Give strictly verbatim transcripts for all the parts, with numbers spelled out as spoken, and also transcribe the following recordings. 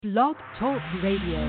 Blog Talk Radio.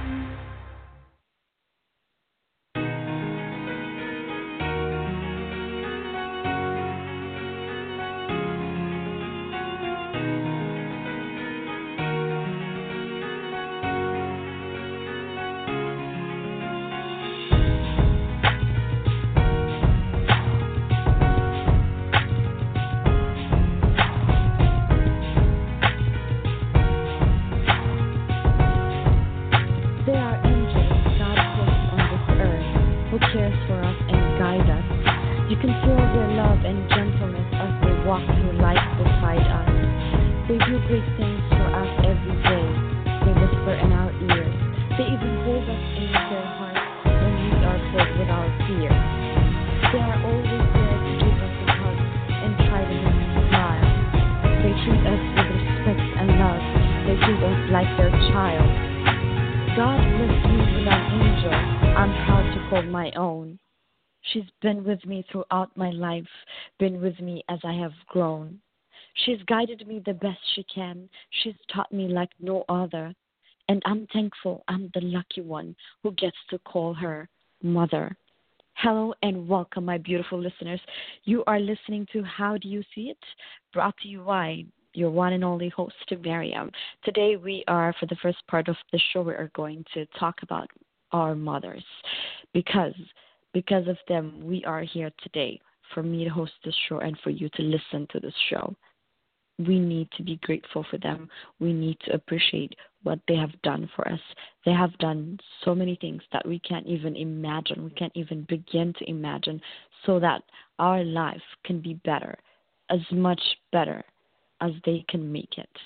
She's been with me throughout my life, been with me as I have grown. She's guided me the best she can. She's taught me like no other. And I'm thankful I'm the lucky one who gets to call her mother. Hello and welcome, my beautiful listeners. You are listening to How Do You See It? Brought to you by your one and only host, Miriam. Today we are, for the first part of the show, we are going to talk about our mothers. Because Because of them, we are here today, for me to host this show and for you to listen to this show. We need to be grateful for them. We need to appreciate what they have done for us. They have done so many things that we can't even imagine. We can't even begin to imagine, so that our life can be better, as much better as they can make it.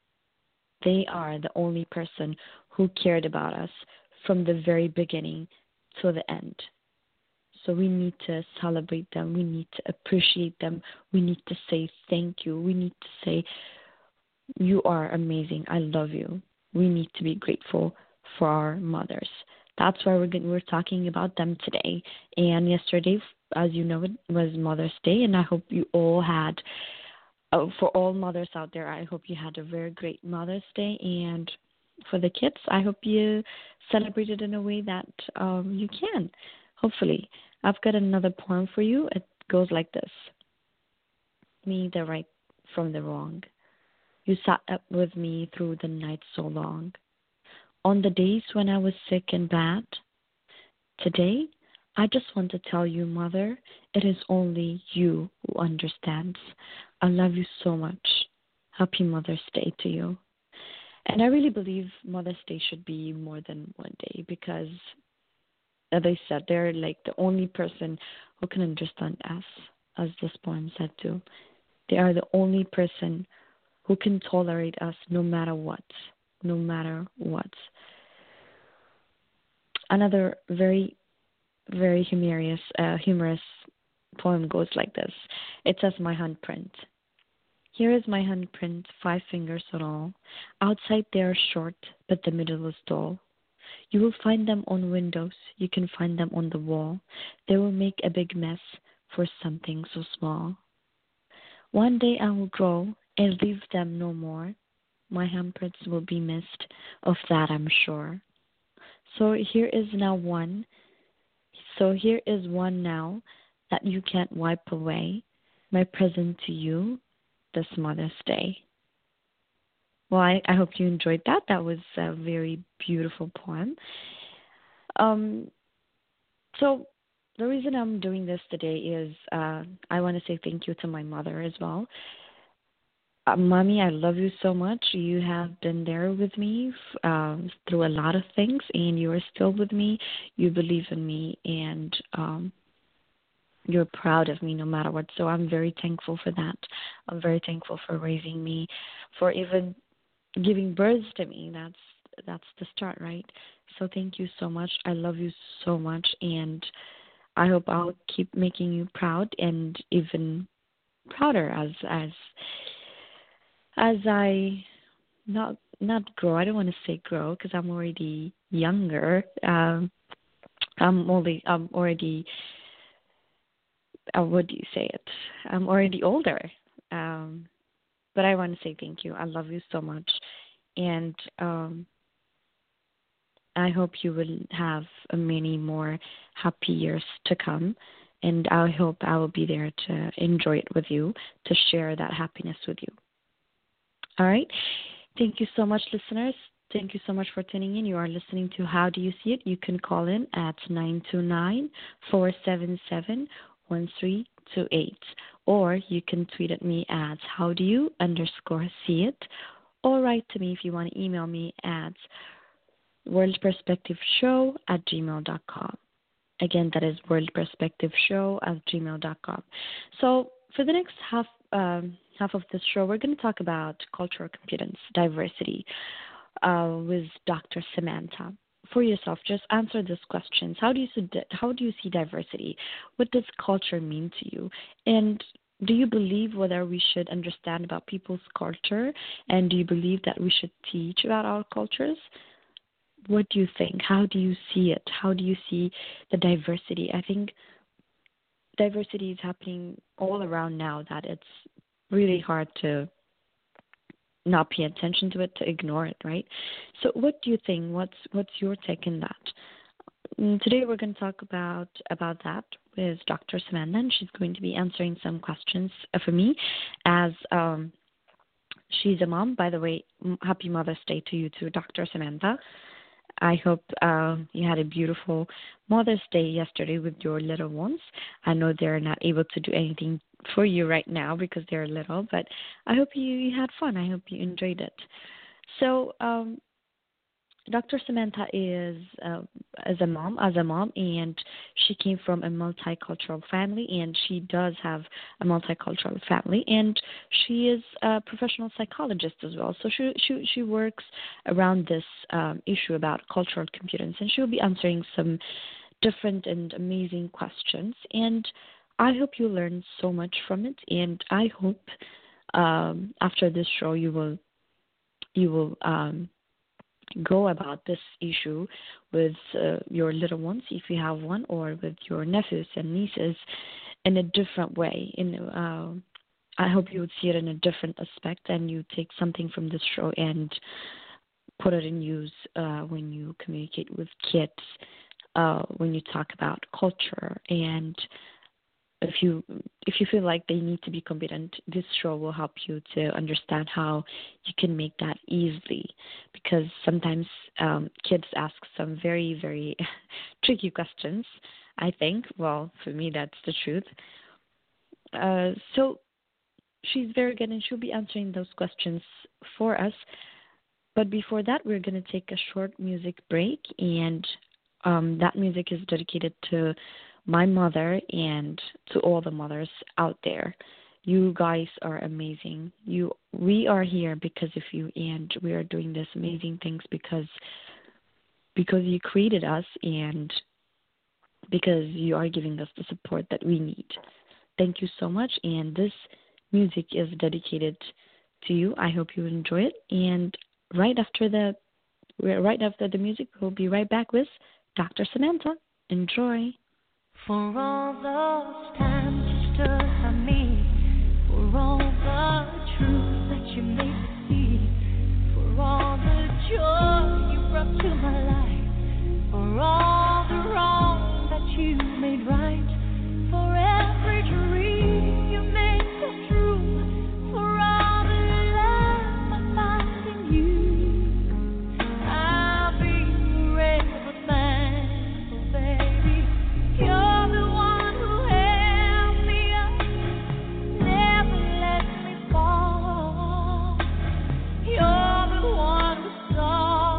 They are the only person who cared about us from the very beginning to the end. So we need to celebrate them. We need to appreciate them. We need to say thank you. We need to say, you are amazing. I love you. We need to be grateful for our mothers. That's why we're getting, we're talking about them today. And yesterday, as you know, it was Mother's Day, and I hope you all had, uh, for all mothers out there, I hope you had a very great Mother's Day. And for the kids, I hope you celebrated in a way that um, you can, hopefully. I've got another poem for you. It goes like this. Me, the right from the wrong. You sat up with me through the night so long. On the days when I was sick and bad. Today, I just want to tell you, Mother, it is only you who understands. I love you so much. Happy Mother's Day to you. And I really believe Mother's Day should be more than one day, because as I said, they're like the only person who can understand us, as this poem said too. They are the only person who can tolerate us no matter what, no matter what. Another very, very humorous, uh, humorous poem goes like this. It says, my handprint. Here is my handprint, five fingers in all. Outside they are short, but the middle is tall. You will find them on windows. You can find them on the wall. They will make a big mess for something so small. One day I will grow and leave them no more. My handprints will be missed, of that I'm sure. So here is now one. So here is one now that you can't wipe away. My present to you this Mother's Day. Well, I, I hope you enjoyed that. That was a very beautiful poem. Um, so the reason I'm doing this today is uh, I want to say thank you to my mother as well. Uh, Mommy, I love you so much. You have been there with me uh, through a lot of things, and you are still with me. You believe in me, and um, you're proud of me no matter what. So I'm very thankful for that. I'm very thankful for raising me, for even giving birth to me. That's that's the start, right? So thank you so much. I love you so much, and I hope I'll keep making you proud, and even prouder as as as I not not grow. I don't want to say grow, because I'm already younger. Um, I'm only I'm already uh, what do you say it? I'm already older. Um, but I want to say thank you. I love you so much. and um, I hope you will have uh, many more happy years to come. And I hope I will be there to enjoy it with you, to share that happiness with you. All right. Thank you so much, listeners. Thank you so much for tuning in. You are listening to How Do You See It? You can call in at nine two nine, four seven seven, one three two eight. Or you can tweet at me at How Do You underscore See It. Or write to me if you want to email me at worldperspectiveshow at gmail dot com. Again, that is worldperspectiveshow at gmail dot com. So for the next half um, half of this show, we're going to talk about cultural competence, diversity, uh, with Doctor Samantha. For yourself, just answer these questions. How do you see, how do you see diversity? What does culture mean to you? And do you believe whether we should understand about people's culture? And do you believe that we should teach about our cultures? What do you think? How do you see it? How do you see the diversity? I think diversity is happening all around now that it's really hard to not pay attention to it, to ignore it, right? So what do you think? What's what's your take on that? Mm, Today we're going to talk about about that with Doctor Samantha, and she's going to be answering some questions uh, for me as um, she's a mom. By the way, m- happy Mother's Day to you too, Doctor Samantha. I hope um, you had a beautiful Mother's Day yesterday with your little ones. I know they're not able to do anything for you right now because they're little, but I hope you, you had fun. I hope you enjoyed it. So, um, Doctor Samantha is uh, as a mom, as a mom, and she came from a multicultural family, and she does have a multicultural family, and she is a professional psychologist as well. So she she she works around this um, issue about cultural competence, and she will be answering some different and amazing questions. And I hope you learn so much from it, and I hope um, after this show you will you will. Um, go about this issue with uh, your little ones, if you have one, or with your nephews and nieces in a different way. In uh, I hope you would see it in a different aspect, and you take something from this show and put it in use uh, when you communicate with kids, uh, when you talk about culture. And if you if you feel like they need to be competent, this show will help you to understand how you can make that easily. Because sometimes um, kids ask some very, very tricky questions, I think. Well, for me, that's the truth. Uh, so she's very good, and she'll be answering those questions for us. But before that, we're going to take a short music break, and um, that music is dedicated to my mother and to all the mothers out there. You guys are amazing. You, we are here because of you, and we are doing these amazing things because because you created us and because you are giving us the support that we need. Thank you so much, and this music is dedicated to you. I hope you enjoy it. And right after the right after the music, we'll be right back with Doctor Samantha. Enjoy. For all those times you stood by me, for all the truth that you made me see, for all the joy you brought to my life, for all the wrong that you made right, for every dream you made come true, for all the love I find in you, I'll be forever thankful, baby. You're You're the one who saw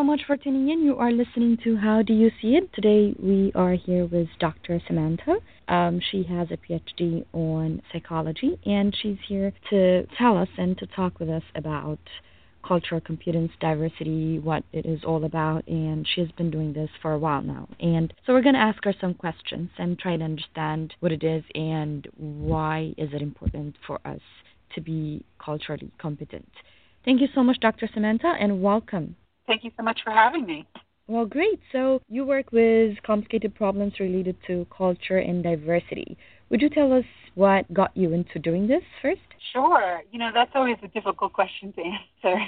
much for tuning in. You are listening to How Do You See It? Today we are here with Doctor Samantha. Um, she has a P H D on psychology, and she's here to tell us and to talk with us about cultural competence, diversity, what it is all about, and she's been doing this for a while now. And so we're going to ask her some questions and try to understand what it is and why is it important for us to be culturally competent. Thank you so much, Doctor Samantha, and welcome. Thank you so much for having me. Well, great. So you work with complicated problems related to culture and diversity. Would you tell us what got you into doing this first? Sure. You know, that's always a difficult question to answer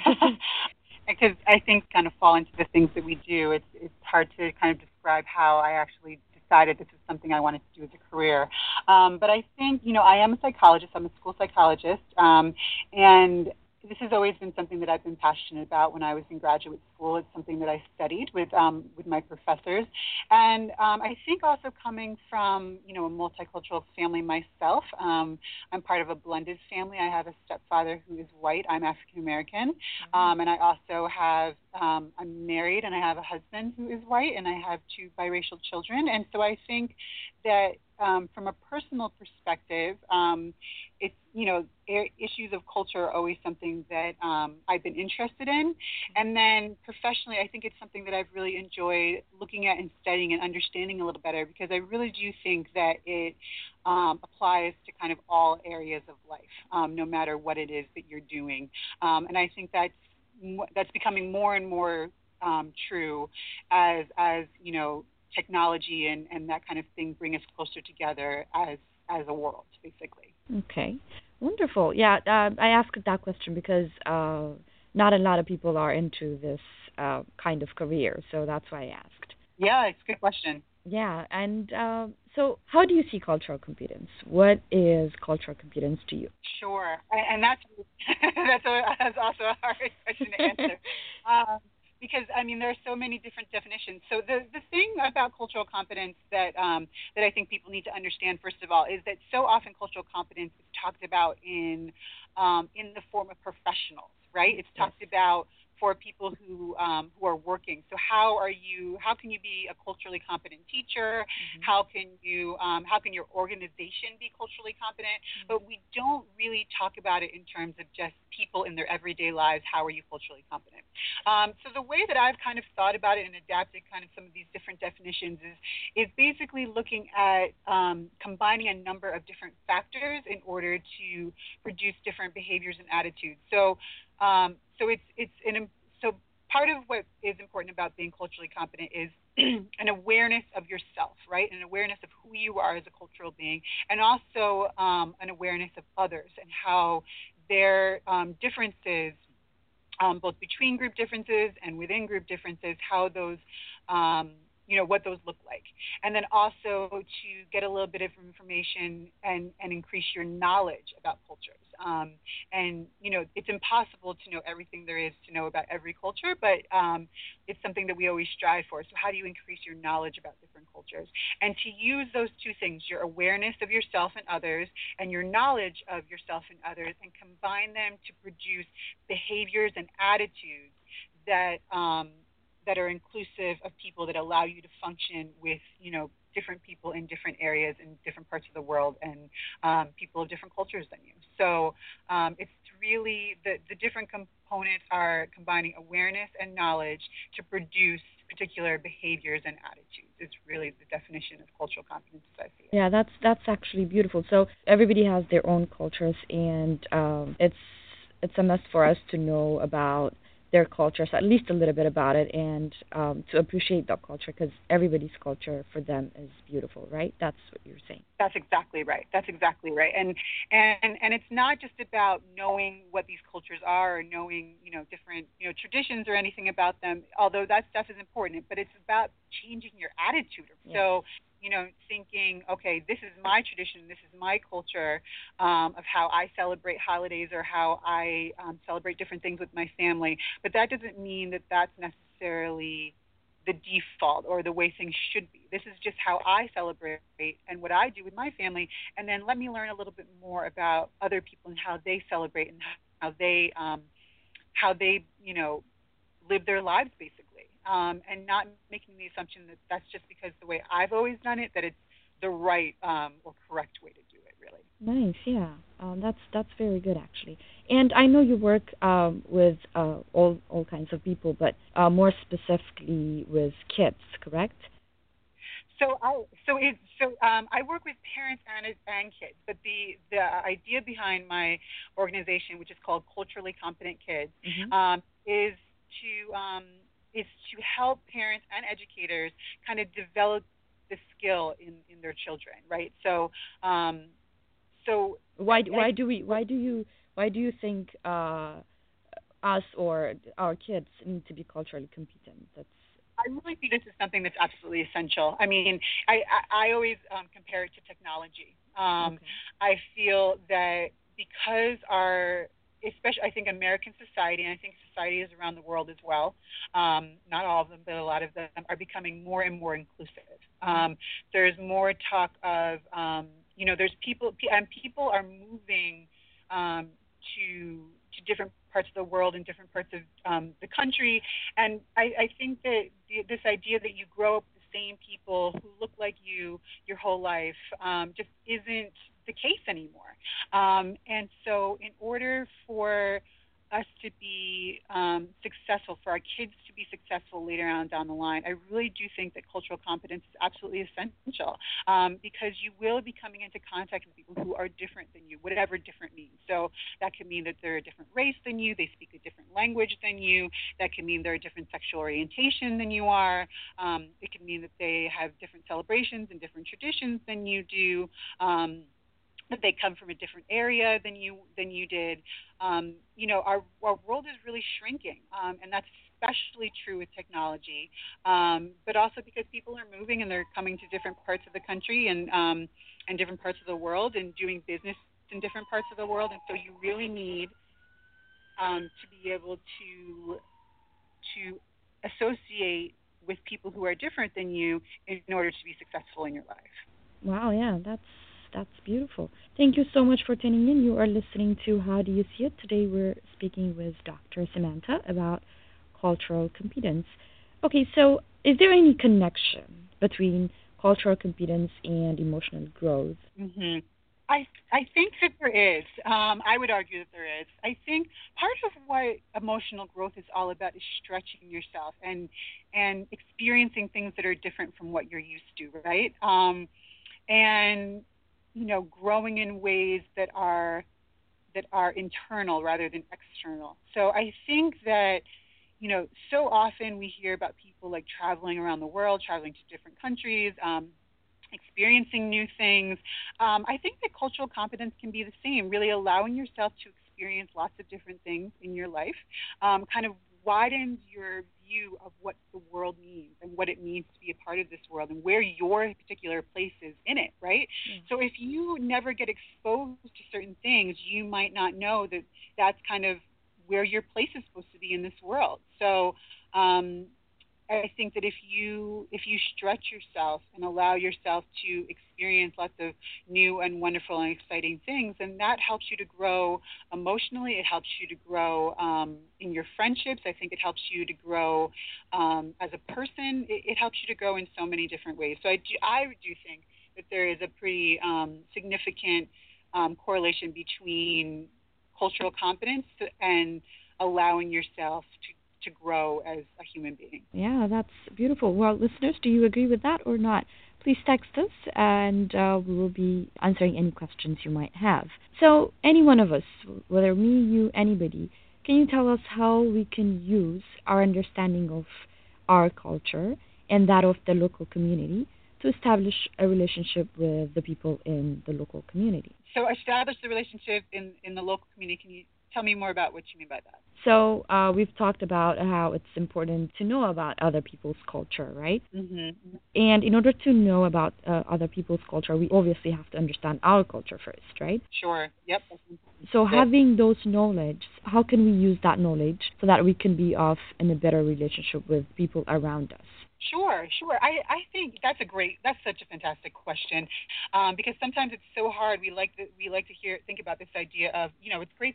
because I think kind of fall into the things that we do. It's it's hard to kind of describe how I actually decided this is something I wanted to do as a career. Um, but I think, you know, I am a psychologist. I'm a school psychologist. Um, and this has always been something that I've been passionate about when I was in graduate school. It's something that I studied with um, with my professors. And um, I think also coming from, you know, a multicultural family myself, um, I'm part of a blended family. I have a stepfather who is white. I'm African American. Mm-hmm. Um, and I also have, um, I'm married and I have a husband who is white, and I have two biracial children. And so I think that um, from a personal perspective, um, it's, you know, issues of culture are always something that um, I've been interested in. And then professionally, I think it's something that I've really enjoyed looking at and studying and understanding a little better, because I really do think that it um, applies to kind of all areas of life, um, no matter what it is that you're doing. Um, and I think that's that's becoming more and more um, true as, as, you know, technology and, and that kind of thing bring us closer together as as a world, basically. Okay, wonderful. Yeah, uh, I asked that question because uh, not a lot of people are into this uh, kind of career, so that's why I asked. Yeah, it's a good question. Yeah, and uh, so how do you see cultural competence? What is cultural competence to you? Sure, and that's that's, a, that's also a hard question to answer. um, Because, I mean, there are so many different definitions. So the, the thing about cultural competence that um, that I think people need to understand, first of all, is that so often cultural competence is talked about in um, in the form of professionals, right? It's talked yes. about for people who um, who are working. So how are you? How can you be a culturally competent teacher? Mm-hmm. How can you? Um, how can your organization be culturally competent? Mm-hmm. But we don't really talk about it in terms of just people in their everyday lives. How are you culturally competent? Um, so the way that I've kind of thought about it and adapted kind of some of these different definitions is is basically looking at um, combining a number of different factors in order to produce different behaviors and attitudes. So. Um, so it's it's an so part of what is important about being culturally competent is an awareness of yourself, right? An awareness of who you are as a cultural being, and also um, an awareness of others and how their um, differences, um, both between group differences and within group differences, how those um, you know, what those look like. And then also to get a little bit of information and, and increase your knowledge about cultures. Um, and, you know, it's impossible to know everything there is to know about every culture, but um, it's something that we always strive for. So how do you increase your knowledge about different cultures? And to use those two things, your awareness of yourself and others and your knowledge of yourself and others, and combine them to produce behaviors and attitudes that um, that are inclusive of people, that allow you to function with, you know, different people in different areas in different parts of the world, and um, people of different cultures than you. So um, it's really, the, the different components are combining awareness and knowledge to produce particular behaviors and attitudes. It's really the definition of cultural competence as I see it. Yeah, that's that's actually beautiful. So everybody has their own cultures, and um, it's it's a must for us to know about their cultures, at least a little bit about it, and um, to appreciate that culture, because everybody's culture for them is beautiful, right? That's what you're saying. That's exactly right. That's exactly right. And and and it's not just about knowing what these cultures are or knowing, you know, different, you know, traditions or anything about them, although that stuff is important, but it's about changing your attitude. Yeah. So, you know, thinking, okay, this is my tradition, this is my culture um, of how I celebrate holidays or how I um, celebrate different things with my family. But that doesn't mean that that's necessarily the default or the way things should be. This is just how I celebrate and what I do with my family. And then let me learn a little bit more about other people and how they celebrate and how they, um, how they, you know, live their lives, basically. um, and not making the assumption that that's just because the way I've always done it, that it's the right um, or correct way to do it, really. Nice, yeah. Um, that's that's very good actually. And I know you work um, with uh, all all kinds of people, but uh, more specifically with kids, correct? So I so it so um, I work with parents and and kids, but the the idea behind my organization, which is called Culturally Competent Kids, Mm-hmm. um, is to um, is to help parents and educators kind of develop the skill in in their children, right? So um, so Why I, why do we why do you why do you think uh, us or our kids need to be culturally competent? That's I really see this as something that's absolutely essential. I mean, I, I, I always um, compare it to technology. Um, okay. I feel that because our, especially I think American society, and I think societies around the world as well, um, not all of them, but a lot of them are becoming more and more inclusive. Um, there's more talk of, um, you know, there's people, and people are moving um, to to different parts of the world and different parts of um, the country, and I, I think that the, this idea that you grow up with the same people who look like you your whole life um, just isn't the case anymore. Um, and so, in order for us to be um, successful, for our kids to be successful later on down the line, I really do think that cultural competence is absolutely essential um, because you will be coming into contact with people who are different than you, whatever different means. So that could mean that they're a different race than you, they speak a different language than you, that can mean they're a different sexual orientation than you are, um, it can mean that they have different celebrations and different traditions than you do. Um, that they come from a different area than you than you did. Um, you know, our our world is really shrinking, um, and that's especially true with technology. Um, but also because people are moving and they're coming to different parts of the country and um, and different parts of the world and doing business in different parts of the world, and so you really need um, to be able to to associate with people who are different than you in order to be successful in your life. Wow, yeah, that's that's beautiful. Thank you so much for tuning in. You are listening to How Do You See It? Today we're speaking with doctor Samantha about cultural competence. Okay, so is there any connection between cultural competence and emotional growth? hmm I I think that there is. Um, I would argue that there is. I think part of what emotional growth is all about is stretching yourself and and experiencing things that are different from what you're used to, right? Um, and you know, growing in ways that are that are internal rather than external. So I think that you know, so often we hear about people like traveling around the world, traveling to different countries, um, experiencing new things. Um, I think that cultural competence can be the same, really allowing yourself to experience lots of different things in your life, um, kind of widens your view of what the world means and what it means to be a part of this world and where your particular place is in it, right? Yeah. So if you never get exposed to certain things, you might not know that that's kind of where your place is supposed to be in this world. So um, I think that if you if you stretch yourself and allow yourself to experience lots of new and wonderful and exciting things, then that helps you to grow emotionally. It helps you to grow um, in your friendships. I think it helps you to grow um, as a person. It, it helps you to grow in so many different ways. So I do, I do think that there is a pretty um, significant um, correlation between cultural competence and allowing yourself to to grow as a human being. Yeah, that's beautiful. Well, listeners, do you agree with that or not? Please text us and uh, we will be answering any questions you might have. So, any one of us, whether me, you, anybody, can you tell us how we can use our understanding of our culture and that of the local community to establish a relationship with the people in the local community? So, establish the relationship in, in the local community. Can you tell me more about what you mean by that? So uh, we've talked about how it's important to know about other people's culture, right? Mm-hmm. And in order to know about uh, other people's culture, we obviously have to understand our culture first, right? Sure. Yep. So having those knowledge, how can we use that knowledge so that we can be of in a better relationship with people around us? Sure, sure. I, I think that's a great, that's such a fantastic question, um, because sometimes it's so hard. We like to, we like to hear, think about this idea of, you know, it's great to be culturally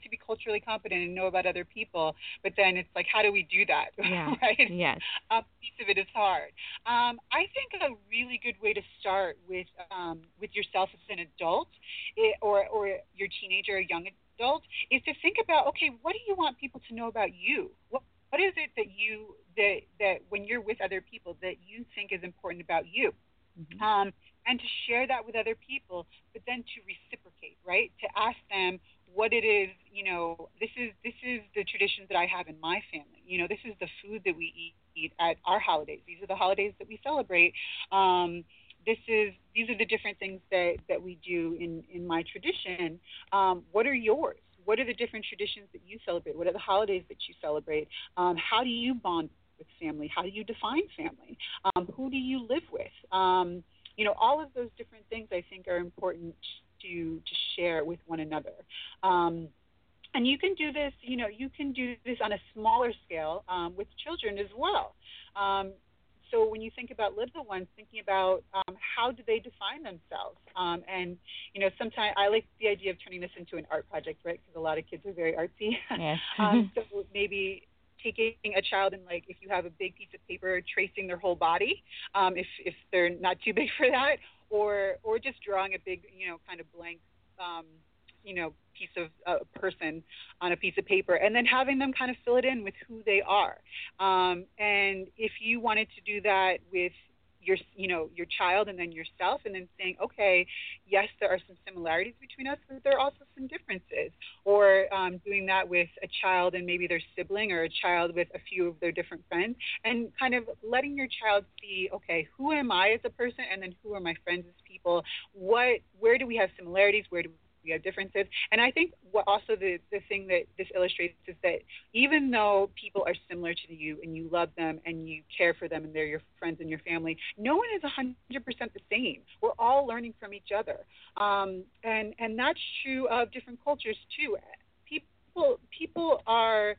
culturally competent and know about other people, but then it's like, how do we do that? Yeah. Right? Yes. A piece of it is hard. Um, I think a really good way to start with um, with yourself as an adult, it, or or your teenager or young adult, is to think about, okay, what do you want people to know about you? What what is it that you that that when you're with other people that you think is important about you? Mm-hmm. Um, and to share that with other people, but then to reciprocate, right? To ask them what it is, you know, this is this is the traditions that I have in my family. You know, this is the food that we eat, eat at our holidays. These are the holidays that we celebrate. Um, this is these are the different things that, that we do in, in my tradition. Um, what are yours? What are the different traditions that you celebrate? What are the holidays that you celebrate? Um, how do you bond with family? How do you define family? Um, who do you live with? Um, you know, all of those different things I think are important to to share with one another. Um, and you can do this, you know, you can do this on a smaller scale um, with children as well. Um, so when you think about little ones, thinking about um, how do they define themselves? Um, and, you know, sometimes I like the idea of turning this into an art project, right? Because a lot of kids are very artsy. Yes. um, so maybe taking a child and, like, if you have a big piece of paper, tracing their whole body, um, if if they're not too big for that, or or just drawing a big, you know, kind of blank, um, you know, piece of a uh, person on a piece of paper, and then having them kind of fill it in with who they are. Um, and if you wanted to do that with your, you know, your child and then yourself, and then saying, okay, yes, there are some similarities between us, but there are also some differences. Or um, doing that with a child and maybe their sibling, or a child with a few of their different friends, and kind of letting your child see, okay, who am I as a person, and then who are my friends as people? What, where do we have similarities? Where do we have differences? And I think what also the, the thing that this illustrates is that even though people are similar to you and you love them and you care for them and they're your friends and your family, no one is one hundred percent the same. We're all learning from each other. Um, and, and that's true of different cultures too. People, people are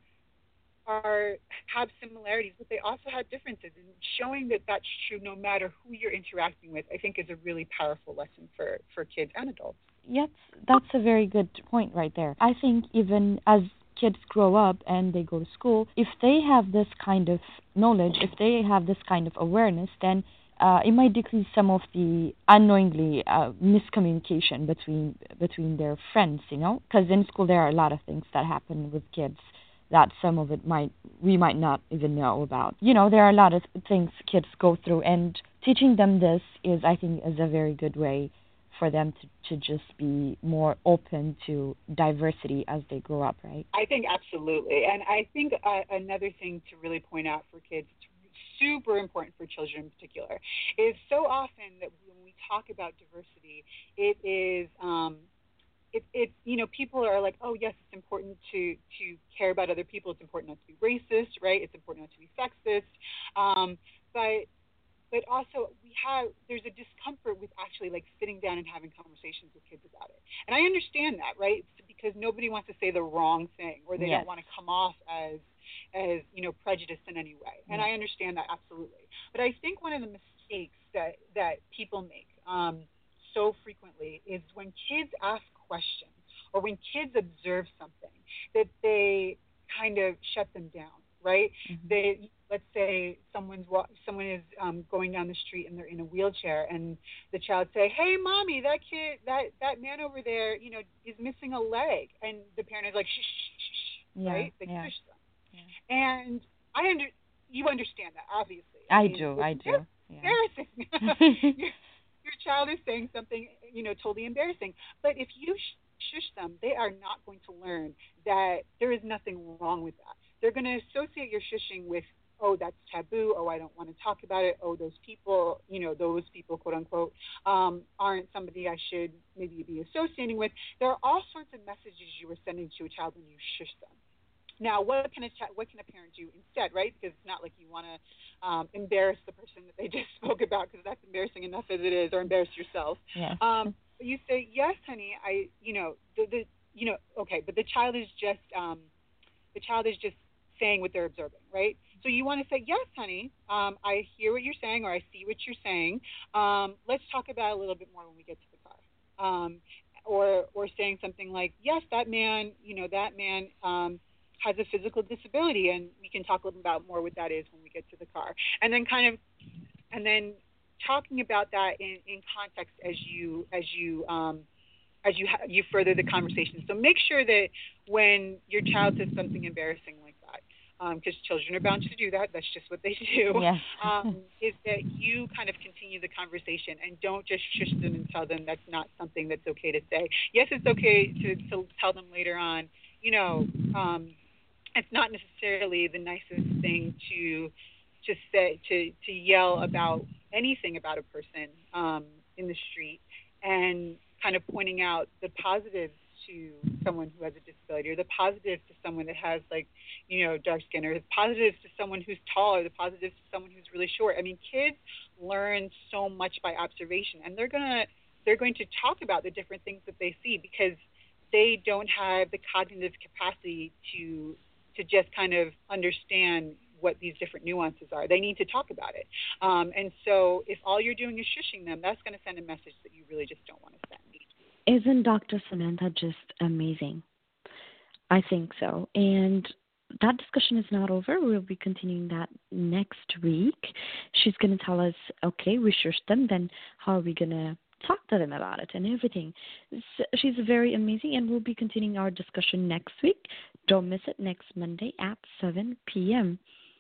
are have similarities, but they also have differences. And showing that that's true no matter who you're interacting with, I think is a really powerful lesson for, for kids and adults. Yes, that's a very good point right there. I think even as kids grow up and they go to school, if they have this kind of knowledge, if they have this kind of awareness, then uh, it might decrease some of the unknowingly uh, miscommunication between between their friends, you know? Because in school there are a lot of things that happen with kids that some of it might we might not even know about. You know, there are a lot of things kids go through, and teaching them this is, I think, is a very good way for them to, to just be more open to diversity as they grow up, right? I think absolutely. And I think uh, another thing to really point out for kids, it's super important for children in particular, is so often that when we talk about diversity, it is, um, it, it, you know, people are like, oh, yes, it's important to, to care about other people. It's important not to be racist, right? It's important not to be sexist. Um, but But also we have, there's a discomfort with actually like sitting down and having conversations with kids about it. And I understand that, right? It's because nobody wants to say the wrong thing, or they Yes. don't want to come off as, as, you know, prejudiced in any way. And Yes. I understand that absolutely. But I think one of the mistakes that, that people make um, so frequently is when kids ask questions, or when kids observe something, that they kind of shut them down, right? Mm-hmm. They, let's say someone's someone is um, going down the street and they're in a wheelchair, and the child say, "Hey, mommy, that kid, that that man over there, you know, is missing a leg," and the parent is like, "Shh, shh, shh, shh," Yeah, right? They yeah, shush them, yeah. and I under you understand that, obviously. I, I mean, do, it's I do. Yeah. embarrassing. your, your child is saying something, you know, totally embarrassing. But if you sh- shush them, they are not going to learn that there is nothing wrong with that. They're going to associate your shushing with, oh, that's taboo. Oh, I don't want to talk about it. Oh, those people, you know, those people, quote unquote, um, aren't somebody I should maybe be associating with. There are all sorts of messages you are sending to a child when you shush them. Now, what can a ch- what can a parent do instead, right? Because it's not like you want to um, embarrass the person that they just spoke about, because that's embarrassing enough as it is, or embarrass yourself. Yes. Um, but you say, yes, honey, I, you know, the, the, you know, okay, but the child is just, um, the child is just saying what they're observing, right? So you want to say, yes, honey, um, I hear what you're saying, or I see what you're saying. Um, let's talk about it a little bit more when we get to the car. Um, or or saying something like, yes, that man, you know, that man um, has a physical disability, and we can talk a little about more what that is when we get to the car, and then kind of, and then talking about that in, in context as you as you um, as you ha- you further the conversation. So make sure that when your child says something embarrassing like that, because um, children are bound to do that. That's just what they do. Yes. um, is that you kind of continue the conversation and don't just shush them and tell them that's not something that's okay to say. Yes, it's okay to, to tell them later on, you know, um, it's not necessarily the nicest thing to to say to to yell about anything about a person um, in the street, and kind of pointing out the positives to someone who has a disability, or the positives to someone that has, like, you know, dark skin, or the positives to someone who's tall, or the positives to someone who's really short. I mean, kids learn so much by observation, and they're gonna they're going to talk about the different things that they see, because they don't have the cognitive capacity to to just kind of understand what these different nuances are. They need to talk about it. Um, and so if all you're doing is shushing them, that's going to send a message that you really just don't want to send. Isn't Doctor Samantha just amazing? I think so. And that discussion is not over. We'll be continuing that next week. She's going to tell us, okay, we shushed them, then how are we going to talk to them about it and everything. So she's very amazing, and we'll be continuing our discussion next week. Don't miss it, next Monday at seven p.m.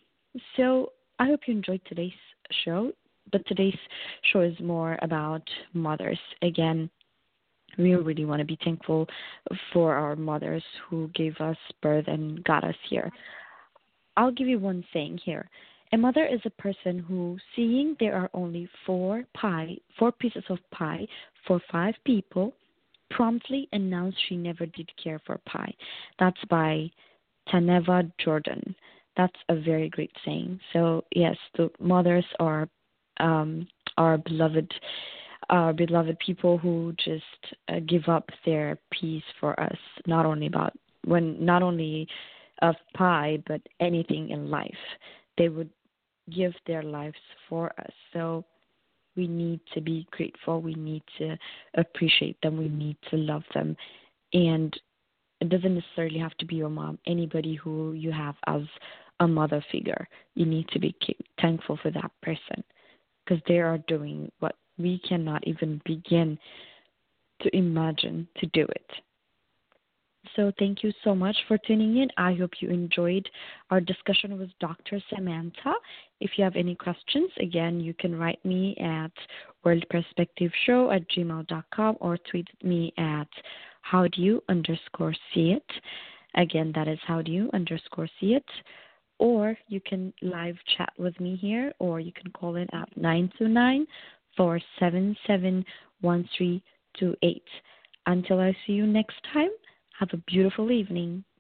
So I hope you enjoyed today's show, but today's show is more about mothers. Again, we really want to be thankful for our mothers who gave us birth and got us here. I'll give you one saying here. A mother is a person who, seeing there are only four pie, four pieces of pie for five people, promptly announced she never did care for pie. That's by Taneva Jordan. That's a very great saying. So yes, the mothers are um, our beloved, our beloved people who just uh, give up their peace for us. Not only about when, not only of pie, but anything in life. They would give their lives for us. So we need to be grateful. We need to appreciate them. We need to love them. And it doesn't necessarily have to be your mom. Anybody who you have as a mother figure, you need to be thankful for that person, because they are doing what we cannot even begin to imagine to do it. So thank you so much for tuning in. I hope you enjoyed our discussion with Doctor Samantha. If you have any questions, again, you can write me at world perspective show at gmail dot com or tweet me at how do you underscore see it. Again, that is how do you underscore see it. Or you can live chat with me here, or you can call in at nine two nine, four seven seven, one three two eight. Until I see you next time, have a beautiful evening.